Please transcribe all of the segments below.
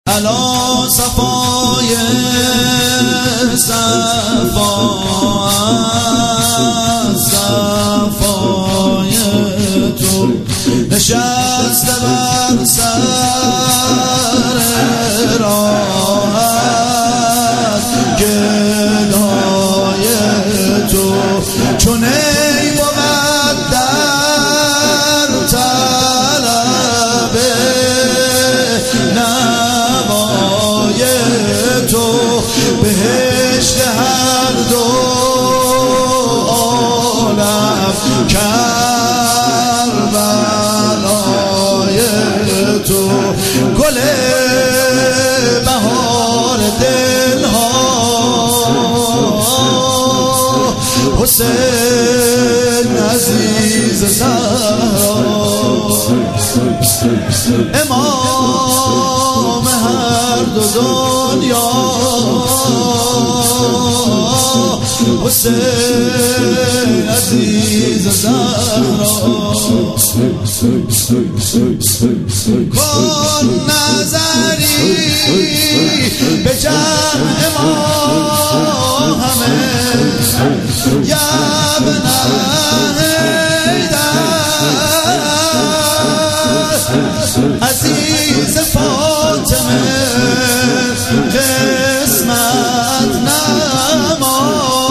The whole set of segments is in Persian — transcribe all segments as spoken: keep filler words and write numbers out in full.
الا صفای صفا صفای تو نشسته بر سر راحت گدای تو چون ای بود در طلب نوای تو بهشت هر دو عالم کربلای تو گل بهار دلها حسین عزیز زهرا امام هر دو دنیا حسین عزیز زهرا کن نظری به جمع ما همه یا ابن حیدر عزیز فاطمه قسمت نما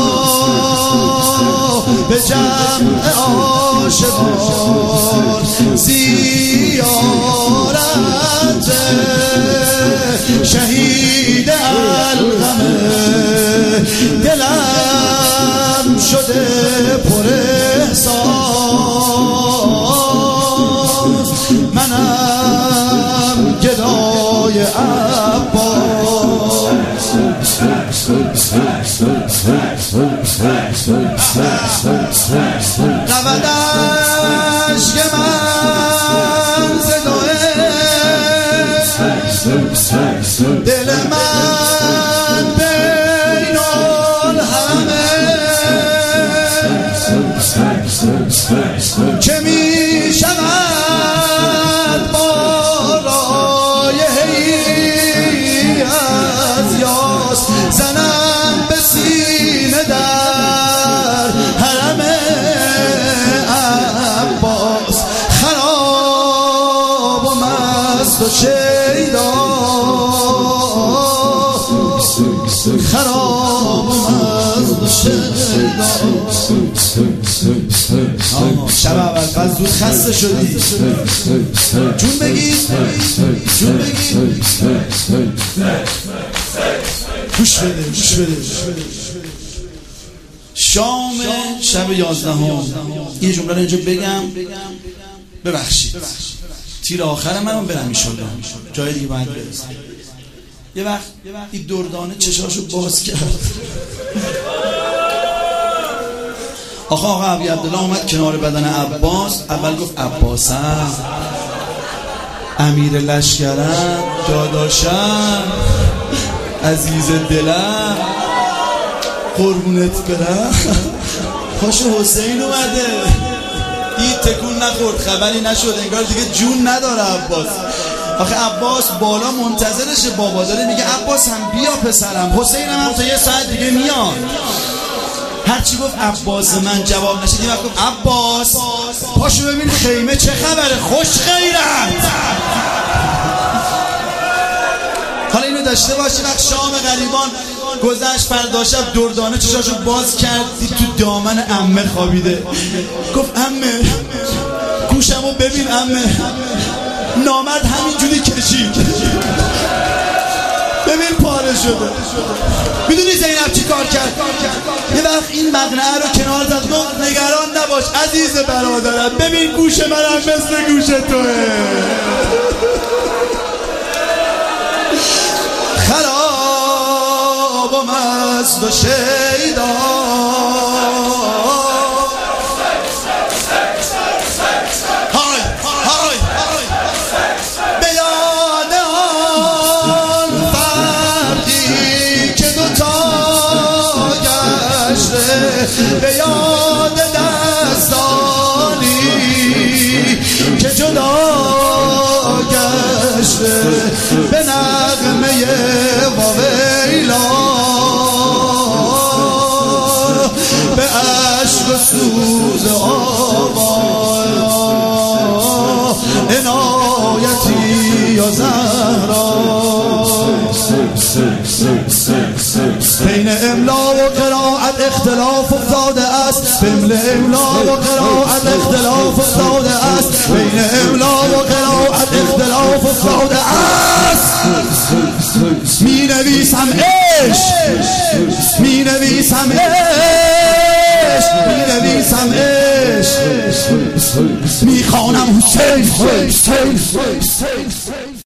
به جمع عاشقان زیارت شهید الغمه دلم شده پر احساس منم گدای عباس نودش که من زدای دل من بین الهمه چه می شود با رایحه‌ای از یاس زنم به سینه در حرم عباس خراب و مست و شیدا خراب و مست و شیدا شب اول پس زود خسته شدی جون بگید جون بگید گوش بده گوش بده شام شب یازدهم این جمله رو اینجا بگم ببخشید تیر آخر منم برم ایشالله جای دیگه باید برسم یه وقت این دردانه چشاشو باز کرد آقا آقا عبی عبدالله اومد کنار بدن عباس اول گفت عباسم امیر لشکرم داداشم عزیز دلم قربونت برم پاشو حسین اومده این تکون نخورد خبری نشد انگار دیگه جون نداره عباس آخه عباس بالا منتظرشه بابا داره میگه عباس هم بیا پسرم حسینم هم تا یه ساعت دیگه میاد هرچی گفت عباس من جواب نشد یه وقت گفت عباس پاشو ببین خیمه چه خبره خوش غیرت حالا اینو داشته باشی وقت شام غریبان گذشت فردا شب دردانه چشاشو باز کرد دید تو دامن عمه خوابیده گفت عمه گوشمو ببین عمه نامرد همینجوری کشید ببین پاره شده میدونی زینب چی کار کرد یه وقت این مقنعه رو کنار زد گفت نگران نباش عزیز برادرم ببین گوش منم مثل گوش توه خراب و مست و شیدا به یاد دستانی که جدا گشته به نغمه واویلا به عشق سوز آوا عنایتی یا زهرا بین املا و قرائت اختلاف افتاده است بین املا و قرائت اختلاف افتاده است بین املا و قرائت اختلاف افتاده است می نویسم عشق می نویسم عشق می نویسم عشق می خوانم حسین